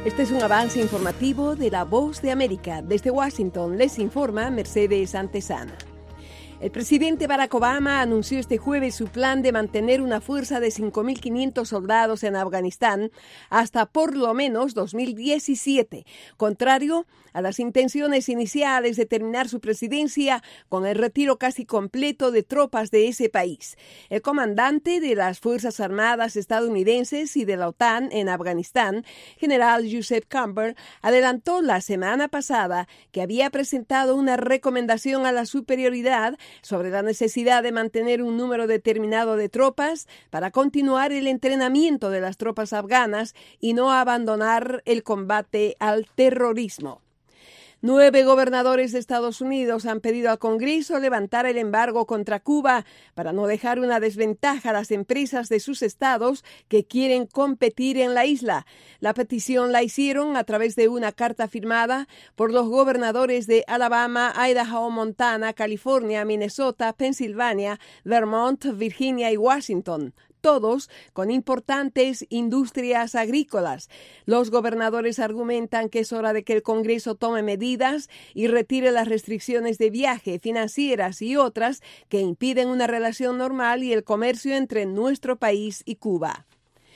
Este es un avance informativo de La Voz de América. Desde Washington les informa Mercedes Antesana. El presidente Barack Obama anunció este jueves su plan de mantener una fuerza de 5.500 soldados en Afganistán hasta por lo menos 2017, contrario a las intenciones iniciales de terminar su presidencia con el retiro casi completo de tropas de ese país. El comandante de las Fuerzas Armadas estadounidenses y de la OTAN en Afganistán, general Joseph Campbell, adelantó la semana pasada que había presentado una recomendación a la superioridad sobre la necesidad de mantener un número determinado de tropas para continuar el entrenamiento de las tropas afganas y no abandonar el combate al terrorismo. 9 gobernadores de Estados Unidos han pedido al Congreso levantar el embargo contra Cuba para no dejar una desventaja a las empresas de sus estados que quieren competir en la isla. La petición la hicieron a través de una carta firmada por los gobernadores de Alabama, Idaho, Montana, California, Minnesota, Pensilvania, Vermont, Virginia y Washington, todos con importantes industrias agrícolas. Los gobernadores argumentan que es hora de que el Congreso tome medidas y retire las restricciones de viaje, financieras y otras que impiden una relación normal y el comercio entre nuestro país y Cuba.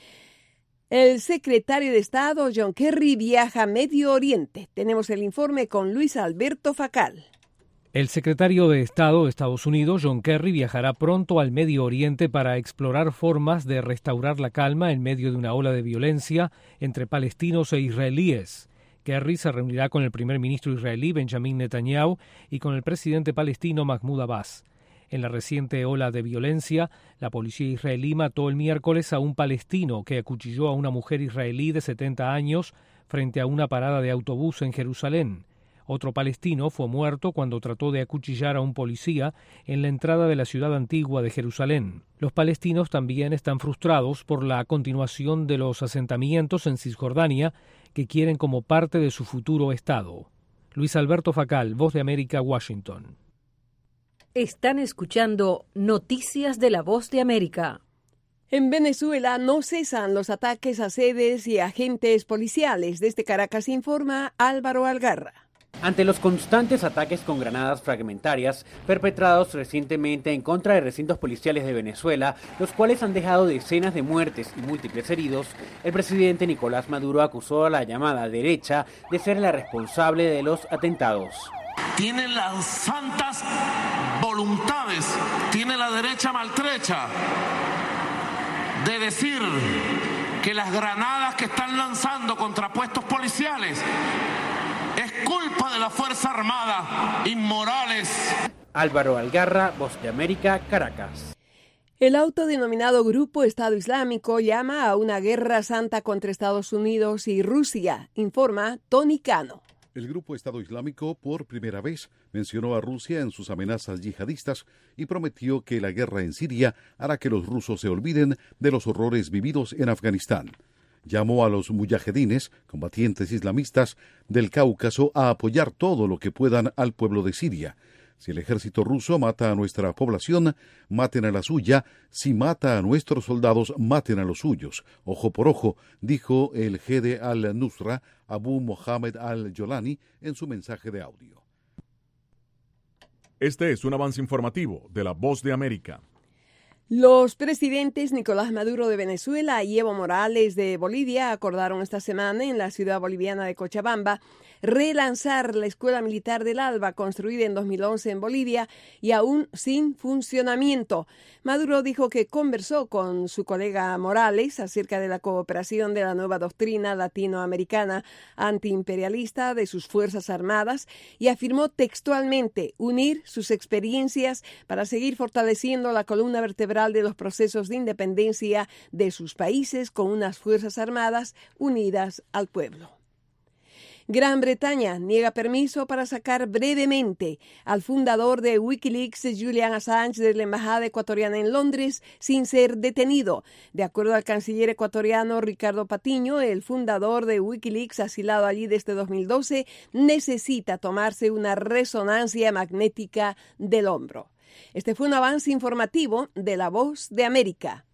El secretario de Estado, John Kerry, viaja a Medio Oriente. Tenemos el informe con Luis Alberto Facal. El secretario de Estado de Estados Unidos, John Kerry, viajará pronto al Medio Oriente para explorar formas de restaurar la calma en medio de una ola de violencia entre palestinos e israelíes. Kerry se reunirá con el primer ministro israelí, Benjamin Netanyahu, y con el presidente palestino, Mahmoud Abbas. En la reciente ola de violencia, la policía israelí mató el miércoles a un palestino que acuchilló a una mujer israelí de 70 años frente a una parada de autobús en Jerusalén. Otro palestino fue muerto cuando trató de acuchillar a un policía en la entrada de la ciudad antigua de Jerusalén. Los palestinos también están frustrados por la continuación de los asentamientos en Cisjordania que quieren como parte de su futuro Estado. Luis Alberto Facal, Voz de América, Washington. Están escuchando Noticias de la Voz de América. En Venezuela no cesan los ataques a sedes y agentes policiales. Desde Caracas informa Álvaro Algarra. Ante los constantes ataques con granadas fragmentarias perpetrados recientemente en contra de recintos policiales de Venezuela, los cuales han dejado decenas de muertes y múltiples heridos, el presidente Nicolás Maduro acusó a la llamada derecha de ser la responsable de los atentados. Tienen las santas voluntades, tiene la derecha maltrecha de decir que las granadas que están lanzando contra puestos policiales es culpa de la Fuerza Armada, inmorales. Álvaro Algarra, Voz de América, Caracas. El autodenominado Grupo Estado Islámico llama a una guerra santa contra Estados Unidos y Rusia, informa Tony Cano. El Grupo Estado Islámico por primera vez mencionó a Rusia en sus amenazas yihadistas y prometió que la guerra en Siria hará que los rusos se olviden de los horrores vividos en Afganistán. Llamó a los mujahedines, combatientes islamistas del Cáucaso, a apoyar todo lo que puedan al pueblo de Siria. Si el ejército ruso mata a nuestra población, maten a la suya. Si mata a nuestros soldados, maten a los suyos. Ojo por ojo, dijo el jeque al-Nusra, Abu Mohammed al-Jolani, en su mensaje de audio. Este es un avance informativo de La Voz de América. Los presidentes Nicolás Maduro de Venezuela y Evo Morales de Bolivia acordaron esta semana en la ciudad boliviana de Cochabamba relanzar la Escuela Militar del Alba, construida en 2011 en Bolivia y aún sin funcionamiento. Maduro dijo que conversó con su colega Morales acerca de la cooperación de la nueva doctrina latinoamericana antiimperialista de sus Fuerzas Armadas y afirmó textualmente unir sus experiencias para seguir fortaleciendo la columna vertebral de los procesos de independencia de sus países con unas Fuerzas Armadas unidas al pueblo. Gran Bretaña niega permiso para sacar brevemente al fundador de Wikileaks, Julian Assange, de la embajada ecuatoriana en Londres sin ser detenido. De acuerdo al canciller ecuatoriano Ricardo Patiño, el fundador de Wikileaks, asilado allí desde 2012, necesita tomarse una resonancia magnética del hombro. Este fue un avance informativo de La Voz de América.